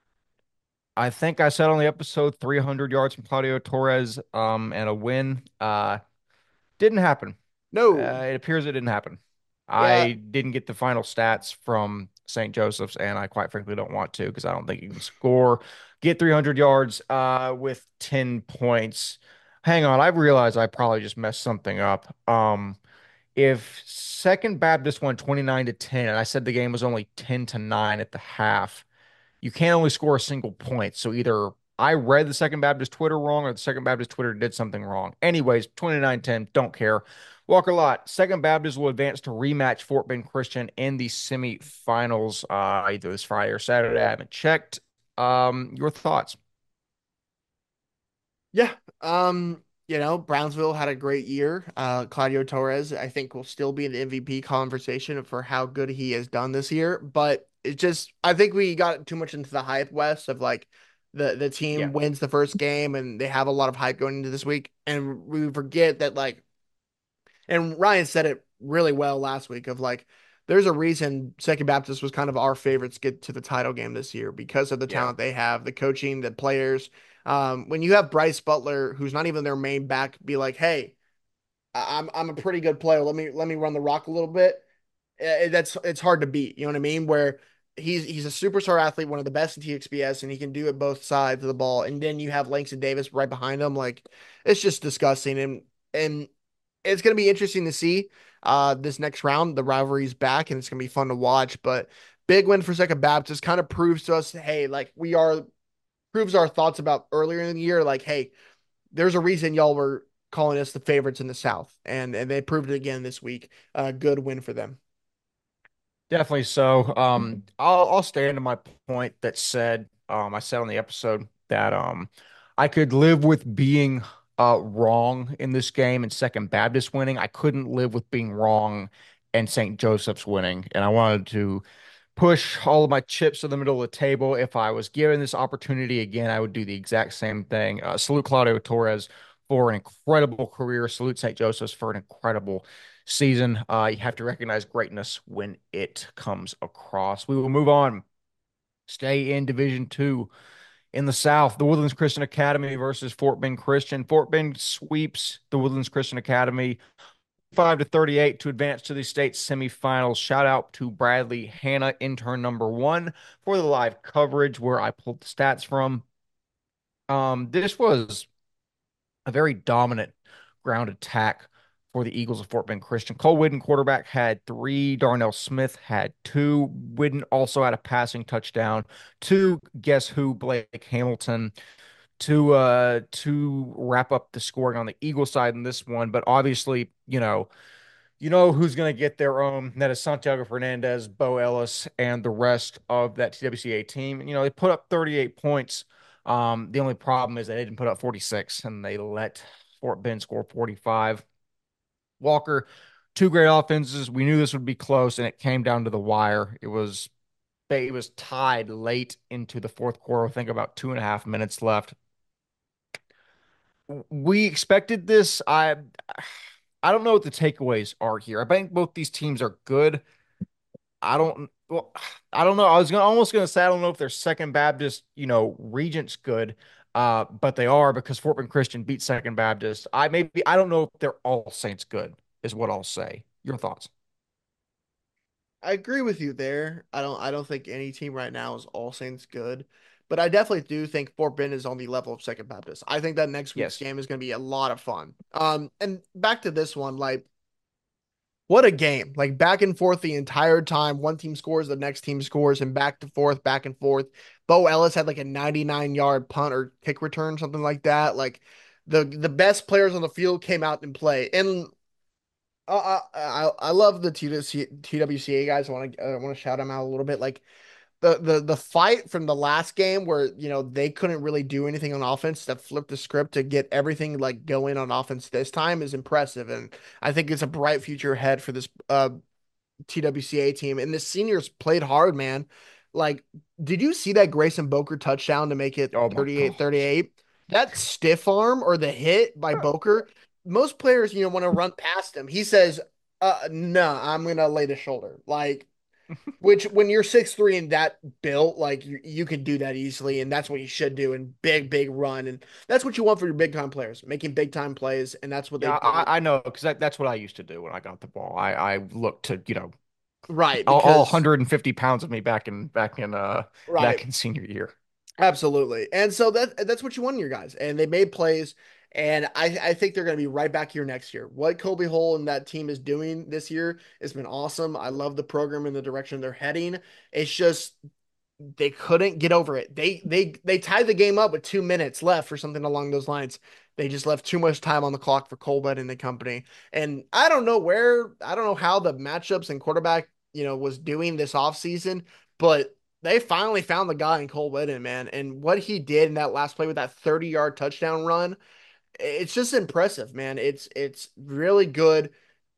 I think I said on the episode three hundred yards from Claudio Torres, um, and a win. Uh, didn't happen. No. Uh, it appears it didn't happen. Yeah. I didn't get the final stats from Saint Joseph's, and I quite frankly don't want to because I don't think you can score, get three hundred yards, uh, with ten points. Hang on, I realized I probably just messed something up. Um, if Second Baptist won twenty-nine to ten, and I said the game was only ten to nine at the half, you can't only score a single point. So either I read the Second Baptist Twitter wrong or the Second Baptist Twitter did something wrong. Anyways, twenty-nine ten, don't care. Walker Lot, Second Baptist will advance to rematch Fort Bend Christian in the semifinals, uh, either this Friday or Saturday. I haven't checked. Um, your thoughts? Yeah. Um, you know, Brownsville had a great year. Uh, Claudio Torres, I think, will still be in the M V P conversation for how good he has done this year. But it just, I think we got too much into the hype, West, of like the the Yeah. team wins the first game and they have a lot of hype going into this week, and we forget that like, and Ryan said it really well last week of like there's a reason Second Baptist was kind of our favorites get to the title game this year because of the Yeah. talent they have, the coaching, the players. Um, when you have Bryce Butler, who's not even their main back, be like, "Hey, I- I'm I'm a pretty good player. Let me let me run the rock a little bit." Uh, That's it's hard to beat. You know what I mean? Where he's he's a superstar athlete, one of the best in T X P S, and he can do it both sides of the ball. And then you have Langston Davis right behind him. Like it's just disgusting. And and it's going to be interesting to see uh, this next round. The rivalry's back, and it's going to be fun to watch. But big win for Second Baptist kind of proves to us, hey, like we are proves our thoughts about earlier in the year. Like, hey, there's a reason y'all were calling us the favorites in the South, and and they proved it again this week. A uh, good win for them. Definitely so. Um, I'll I'll stand to my point that said, um, I said on the episode that um I could live with being uh wrong in this game and Second Baptist winning. I couldn't live with being wrong and Saint Joseph's winning. And I wanted to push all of my chips to the middle of the table. If I was given this opportunity again, I would do the exact same thing. Uh, salute Claudio Torres for an incredible career. Salute Saint Joseph's for an incredible season. Uh, you have to recognize greatness when it comes across. We will move on. Stay in Division Two in the South. The Woodlands Christian Academy versus Fort Bend Christian. Fort Bend sweeps the Woodlands Christian Academy five to thirty-eight to advance to the state semifinals. Shout out to Bradley Hanna, intern number one, for the live coverage where I pulled the stats from. Um, this was a very dominant ground attack for the Eagles of Fort Bend Christian. Cole Whidden, quarterback, had three. Darnell Smith had two. Whidden also had a passing touchdown. Two, guess who? Blake Hamilton to uh to wrap up the scoring on the Eagle side in this one. But obviously, you know, you know who's going to get their own. That is Santiago Fernandez, Bo Ellis, and the rest of that T W C A team. You know, they put up thirty-eight points. Um, the only problem is they didn't put up forty-six, and they let Fort Bend score forty-five. Walker, two great offenses. We knew this would be close, and it came down to the wire. It was it was tied late into the fourth quarter. I think about two and a half minutes left. We expected this. I I don't know what the takeaways are here. I think both these teams are good. I don't well, I don't know. I was gonna almost gonna say I don't know if they're Second Baptist, you know, Regents good, uh, but they are because Fort Bend Christian beat Second Baptist. I maybe I don't know if they're All Saints good, is what I'll say. Your thoughts? I agree with you there. I don't I don't think any team right now is all Saints good, but I definitely do think Fort Bend is on the level of Second Baptist. I think that next week's Yes. game is going to be a lot of fun. Um, and back to this one, like what a game! Like back and forth the entire time. One team scores, the next team scores, and back to forth, back and forth. Bo Ellis had like a ninety-nine yard punt or kick return, something like that. Like the the best players on the field came out and play. And uh, I I I love the T W C A guys. I want to I want to shout them out a little bit. Like the the the fight from the last game where you know they couldn't really do anything on offense that flipped the script to get everything like going on offense this time is impressive, and I think it's a bright future ahead for this uh T W C A team. And the seniors played hard, man. Like, did you see that Grayson Boker touchdown to make it Oh my thirty-eight God. thirty-eight? That stiff arm or the hit by Boker, most players, you know, want to run past him. He says, uh, no, I'm gonna lay the shoulder. Like, which when you're six three and that built, like you, you can do that easily, and that's what you should do and big, big run. And that's what you want for your big time players, making big time plays, and that's what they Yeah, did. I, I know because that, that's what I used to do when I got the ball. I I looked to, you know, Right, all, all because one hundred fifty pounds of me back in back in uh right. back in senior year. Absolutely. And so that that's what you want in your guys. And they made plays. And I, I think they're going to be right back here next year. What Kobe Hole and that team is doing this year has been awesome. I love the program and the direction they're heading. It's just they couldn't get over it. They they they tied the game up with two minutes left or something along those lines. They just left too much time on the clock for Colbert and the company. And I don't know where, I don't know how the matchups and quarterback, you know, was doing this offseason, but they finally found the guy in Cole Whitten, man. And what he did in that last play with that thirty yard touchdown run, it's just impressive, man. It's it's really good.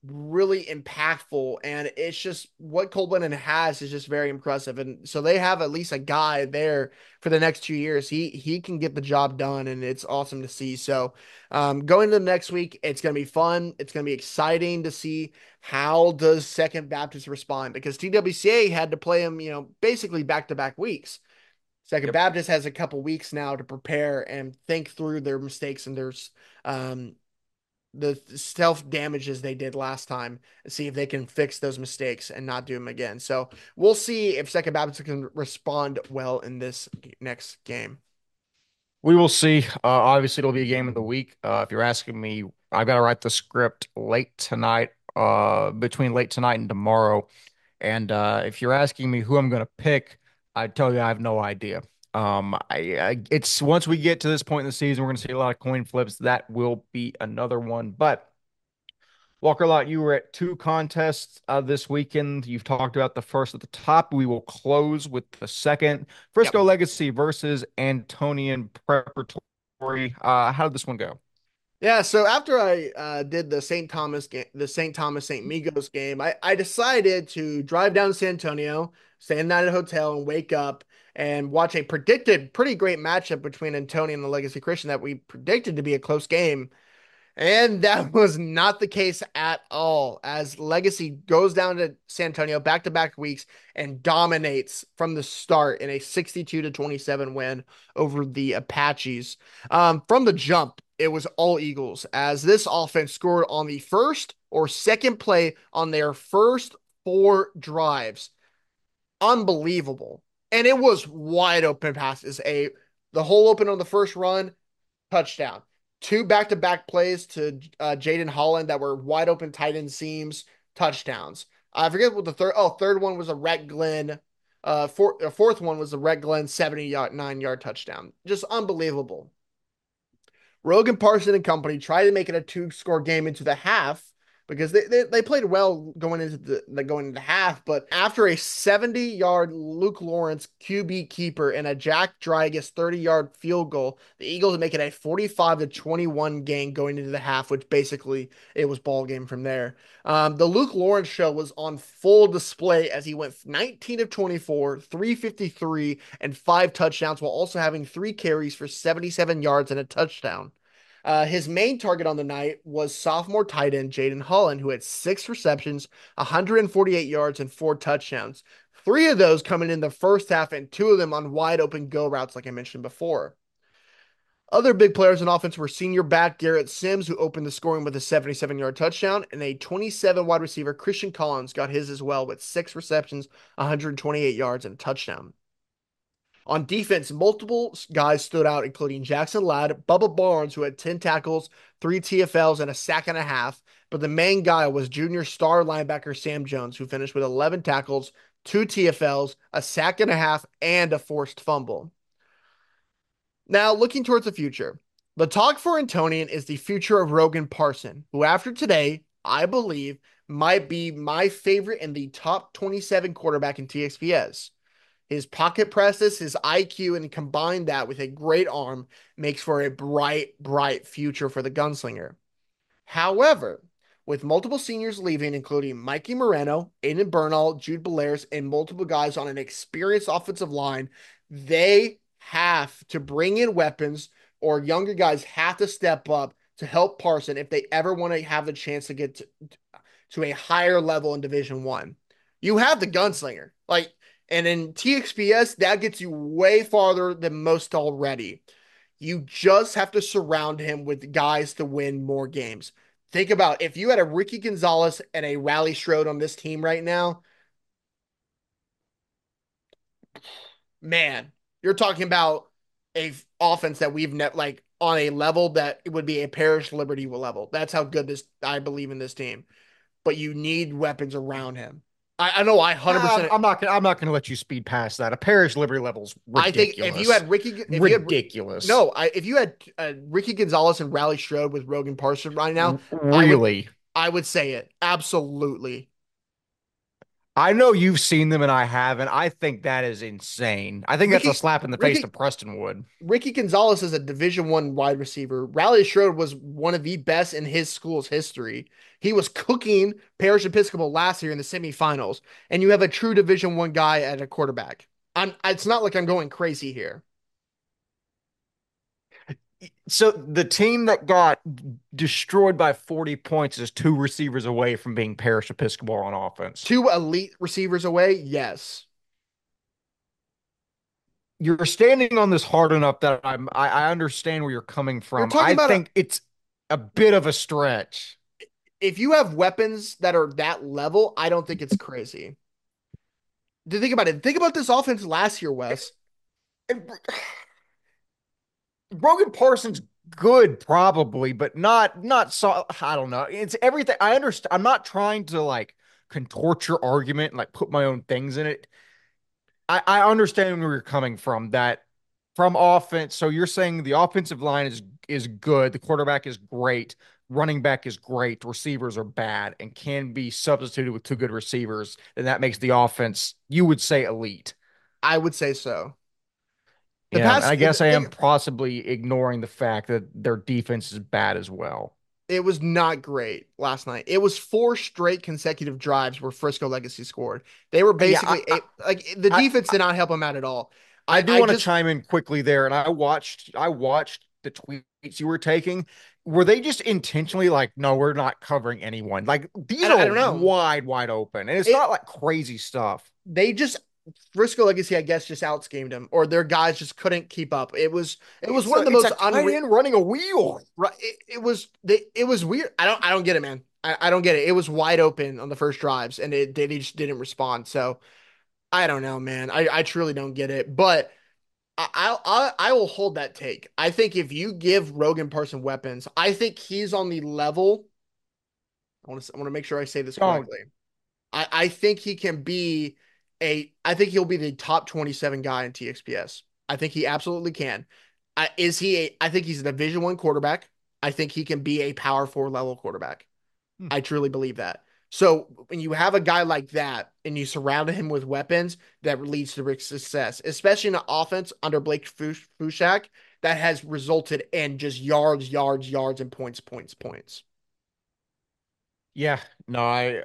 really impactful. And it's just what Cole Brennan has is just very impressive. And so they have at least a guy there for the next two years. He he can get the job done, and it's awesome to see. So um, going to the next week, it's going to be fun. It's going to be exciting to see how does Second Baptist respond, because T W C A had to play him, you know, basically back to back weeks. Second Yep. Baptist has a couple weeks now to prepare and think through their mistakes and their um, the self damages they did last time and see if they can fix those mistakes and not do them again. So we'll see if Second Baptist can respond well in this next game. We will see. Uh, obviously, it'll be a game of the week. Uh, if you're asking me, I've got to write the script late tonight, uh, between late tonight and tomorrow. And uh, if you're asking me who I'm going to pick, I tell you I have no idea. Um, I, I it's once we get to this point in the season, we're going to see a lot of coin flips. That will be another one. But Walker Lot, you were at two contests uh, this weekend. You've talked about the first at the top. We will close with the second. Yep. Frisco Legacy versus Antonian Preparatory. Uh, how did this one go? Yeah, so after I uh, did the Saint Thomas game, the Saint Thomas Saint Migos game, I, I decided to drive down to San Antonio, stay in night at a hotel, and wake up and watch a predicted pretty great matchup between Antonio and the Legacy Christian that we predicted to be a close game. And that was not the case at all, as Legacy goes down to San Antonio back to back weeks and dominates from the start in a sixty-two to twenty-seven win over the Apaches. Um, from the jump, it was all Eagles, as this offense scored on the first or second play on their first four drives. Unbelievable. And it was wide open passes. A the hole open on the first run, touchdown. Two back to back plays to uh, Jaden Holland that were wide open tight end seams, touchdowns. I forget what the third. Oh, third one was a Rhett Glenn. Uh, four, uh, fourth one was the Rhett Glenn seventy yard, nine yard touchdown. Just unbelievable. Rogan Parson and company tried to make it a two score game into the half because they, they, they played well going into the, the going into half, but after a seventy yard Luke Lawrence Q B keeper and a Jack Dragus thirty yard field goal, the Eagles make it a forty-five to twenty-one game going into the half, which basically it was ball game from there. Um, the Luke Lawrence show was on full display as he went nineteen of twenty-four, three fifty-three, and five touchdowns while also having three carries for seventy-seven yards and a touchdown. Uh, his main target on the night was sophomore tight end Jaden Holland, who had six receptions, one hundred forty-eight yards, and four touchdowns. Three of those coming in the first half, and two of them on wide open go routes, like I mentioned before. Other big players in offense were senior back Garrett Sims, who opened the scoring with a seventy-seven yard touchdown, and a twenty-seven wide receiver Christian Collins got his as well with six receptions, one hundred twenty-eight yards, and a touchdown. On defense, multiple guys stood out, including Jackson Ladd, Bubba Barnes, who had ten tackles, three T F Ls, and a sack and a half. But the main guy was junior star linebacker Sam Jones, who finished with eleven tackles, two T F Ls, a sack and a half, and a forced fumble. Now, looking towards the future, the talk for Antonian is the future of Rogan Parson, who after today, I believe, might be my favorite in the top twenty-seven quarterback in T X P S. His pocket presses, his I Q, and combine that with a great arm makes for a bright, bright future for the gunslinger. However, with multiple seniors leaving, including Mikey Moreno, Aiden Bernal, Jude Belaires, and multiple guys on an experienced offensive line, they have to bring in weapons, or younger guys have to step up to help Parson if they ever want to have the chance to get to, to a higher level in Division One. You have the gunslinger. Like, and in T X P S, that gets you way farther than most already. You just have to surround him with guys to win more games. Think about if you had a Ricky Gonzalez and a Rally Strode on this team right now, man, you're talking about a f- offense that we've net like on a level that it would be a Parish Liberty level. That's how good this I believe in this team. But you need weapons around him. I, I know I I'm, one hundred percent. I'm not gonna I'm not gonna let you speed past that. A parish liberty level's I think if you ridiculous. had Ricky, if you had Ridiculous. no, I, if you had uh, Ricky Gonzalez and Rally Strode with Rogan Parson right now, R- I would really. I would say it absolutely. I know you've seen them and I haven't. I think that is insane. I think that's a Ricky slap in the face to Ricky Prestonwood. Ricky Gonzalez is a Division One wide receiver. Riley Schroeder was one of the best in his school's history. He was cooking Parish Episcopal last year in the semifinals, and you have a true Division One guy at a quarterback. I'm. It's not like I'm going crazy here. So the team that got destroyed by forty points is two receivers away from being Parish Episcopal on offense. Two elite receivers away, yes. You're standing on this hard enough that I'm I, I understand where you're coming You're from. talking I about a, think it's a bit of a stretch. if you have weapons that are that level, I don't think it's crazy. To think about it, think about this offense last year, Wes. And Brogan Parsons good probably, but not not so I don't know. It's everything. I understand. I'm not trying to like contort your argument and like put my own things in it. I, I understand where you're coming from that from offense. So you're saying the offensive line is is good, the quarterback is great, running back is great, receivers are bad and can be substituted with two good receivers, and that makes the offense, you would say, elite. I would say so. The Yeah, and I past, guess I am think possibly ignoring the fact that their defense is bad as well. it was not great last night. It was four straight consecutive drives where Frisco Legacy scored. They were Yeah, I basically a, like the I, defense did not help them out at all. I I do I want to just chime in quickly there, and I watched I watched the tweets you were taking. Were they just intentionally like, no, we're not covering anyone? Like these I, I are don't know. wide, wide open, and it's It not like crazy stuff. they just Frisco Legacy, I guess, just out schemed them, or their guys just couldn't keep up. It was it was It's one a of the it's most a tight unreal. end running a wheel. It, it was they, it was weird. I don't I don't get it, man. I, I don't get it. It was wide open on the first drives, and it they just didn't respond. So I don't know, man. I I truly don't get it, but. I, I I will hold that take. I think if you give Rogan Parson weapons, I think he's on the level. I want to I want to make sure I say this Don't. correctly. I, I think he can be a. I think he'll be the top twenty-seven guy in T X P S. I think he absolutely can. I, is he a? I think he's a Division One quarterback. I think he can be a Power Four level quarterback. Hmm. I truly believe that. So when you have a guy like that and you surround him with weapons, that leads to success, especially in an offense under Blake Fushak that has resulted in just yards, yards, yards, and points, points, points. Yeah, no, I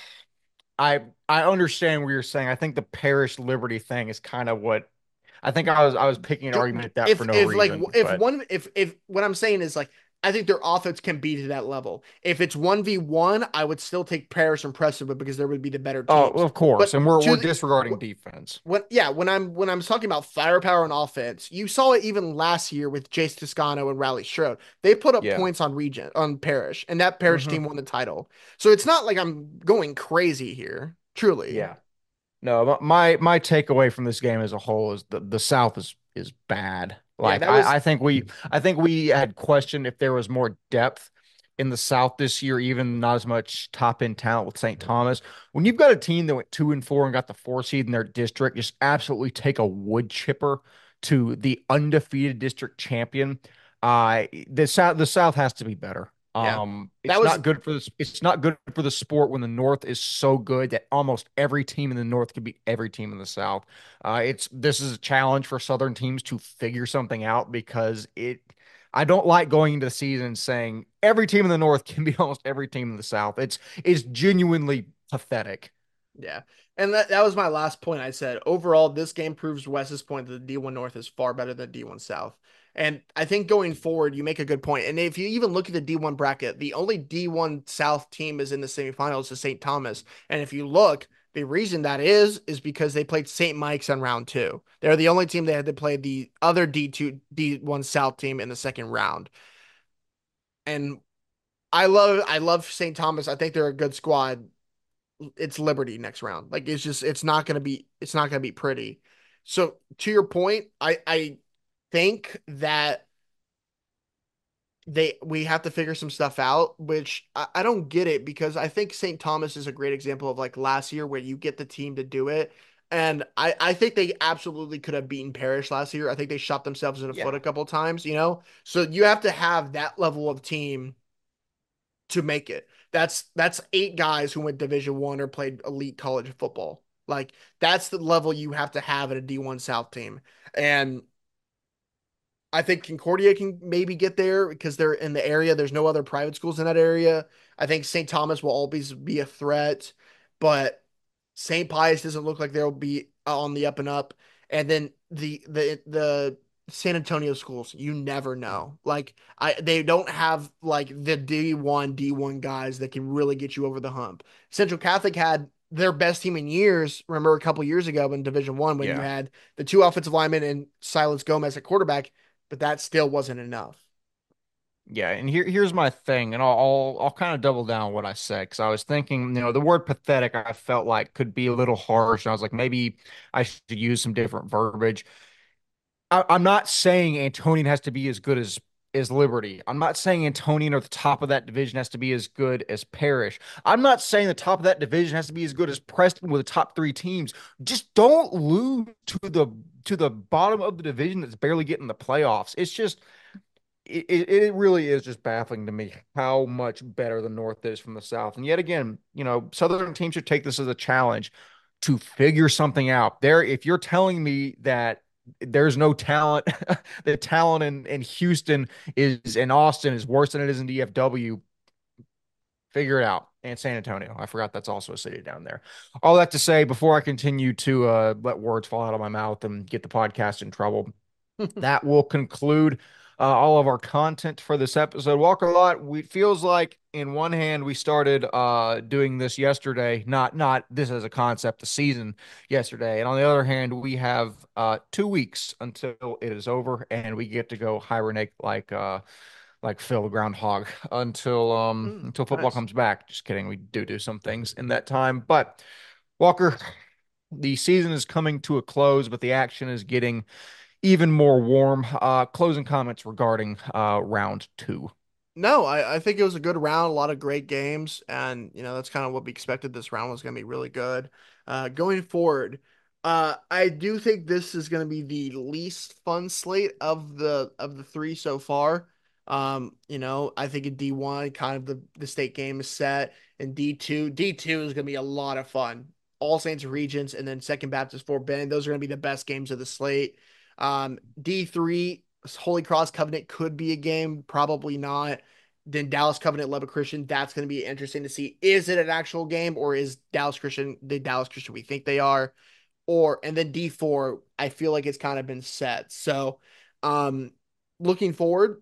I I understand what you're saying. I think the Parish Liberty thing is kind of what I think I was I was picking an argument at that for If no if like reason, if but one if if what I'm saying is like I think their offense can be to that level. If it's one v one, I would still take Paris and Prestonwood because there would be the better oh, teams. of course, But and we're to we're the disregarding defense. when yeah, when I'm when I'm talking about firepower and offense, you saw it even last year with Jace Toscano and Riley Strode. They put up Yeah. points on Regent on Parish, and that Parish Hmm. team won the title. So it's not like I'm going crazy here, truly. Yeah. No, my my takeaway from this game as a whole is the the South is is bad. Yeah, Like that I was I think we I think we had questioned if there was more depth in the South this year, even not as much top end talent with Saint Thomas. When you've got a team that went two and four and got the four seed in their district, just absolutely take a wood chipper to the undefeated district champion. Uh, the South the South has to be better. yeah. Um, That it's was not good for this. It's not good for the sport when the North is so good that almost every team in the North can beat every team in the South. Uh, it's this is a challenge for Southern teams to figure something out because it. I don't like going into the season saying every team in the North can be almost every team in the South. It's it's genuinely pathetic. Yeah. And that, that was my last point. I said overall, this game proves Wes's point that the D one North is far better than D one South. And I think going forward, you make a good point. And if you even look at the D one bracket, the only D one South team is in the semifinals is Saint Thomas. And if you look, the reason that is, is because they played Saint Mike's on round two. They're the only team that had to play the other D two, D one South team in the second round. And I love, I love Saint Thomas. I think they're a good squad. It's Liberty next round. Like it's just it's not gonna be it's not gonna be pretty. So to your point, I I think that they we have to figure some stuff out, which I, I don't get it because I think Saint Thomas is a great example of like last year where you get the team to do it. And I, I think they absolutely could have beaten Parrish last year. I think they shot themselves in the foot Yeah. a couple of times, you know? So you have to have that level of team to make it. That's that's eight guys who went Division One or played elite college football. Like that's the level you have to have at a D one South team. And I think Concordia can maybe get there because they're in the area. There's no other private schools in that area. I think Saint Thomas will always be a threat, but Saint Pius doesn't look like they'll be on the up and up. And then the the the San Antonio schools, you never know. Like I they don't have like the D one D one guys that can really get you over the hump. Central Catholic had their best team in years. Remember a couple years ago in Division One when you Yeah. had the two offensive linemen and Silas Gomez at quarterback, but that still wasn't enough. Yeah, and here here's my thing, and I'll I'll, I'll kind of double down what I said because I was thinking, you know, the word pathetic I felt like could be a little harsh, and I was like, maybe I should use some different verbiage. I, I'm not saying Antonian has to be as good as as Liberty. I'm not saying Antonian or the top of that division has to be as good as Parish. I'm not saying the top of that division has to be as good as Preston with the top three teams. Just don't lose to the to the bottom of the division that's barely getting the playoffs. It's just it, it really is just baffling to me how much better the North is from the South. And yet again, you know, Southern teams should take this as a challenge to figure something out. There, if you're telling me that there's no talent, the talent in, in Houston is in Austin is worse than it is in D F W, figure it out. And San Antonio. I forgot that's also a city down there. All that to say, before I continue to uh, let words fall out of my mouth and get the podcast in trouble, that will conclude uh, all of our content for this episode. Walker Lot, we feels like in one hand we started uh, doing this yesterday, not not this as a concept, the season yesterday, and on the other hand we have uh, two weeks until it is over, and we get to go hibernate like uh, like Phil the groundhog until um Mm, until football nice. comes back. Just kidding, we do do some things in that time, but Walker, the season is coming to a close, but the action is getting even more warm. Uh, closing comments regarding uh, round two. No, I, I think it was a good round, a lot of great games, and you know that's kind of what we expected. This round was going to be really good. Uh, going forward, uh, I do think this is going to be the least fun slate of the of the three so far. Um, you know, I think in D one, kind of the the state game is set, and D two, D two is going to be a lot of fun. All Saints Regents, and then Second Baptist Fort Bend. Those are going to be the best games of the slate. Um, D three, Holy Cross Covenant could be a game, probably not. Then Dallas Covenant Lubbock Christian, that's going to be interesting to see. Is it an actual game or is Dallas Christian the Dallas Christian we think they are? Or and then D four, I feel like it's kind of been set. So, um, looking forward,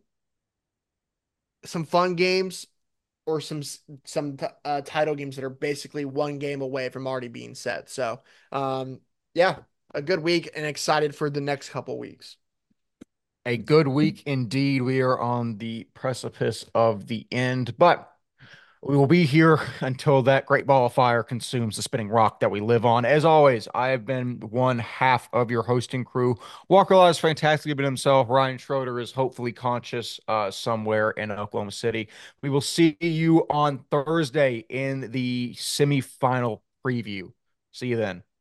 some fun games or some some uh, title games that are basically one game away from already being set. So, um, yeah, a good week and excited for the next couple weeks. A good week indeed. We are on the precipice of the end, but we will be here until that great ball of fire consumes the spinning rock that we live on. As always, I have been one half of your hosting crew. Walker Law is fantastic about himself. Ryan Schroeder is hopefully conscious uh, somewhere in Oklahoma City. We will see you on Thursday in the semifinal preview. See you then.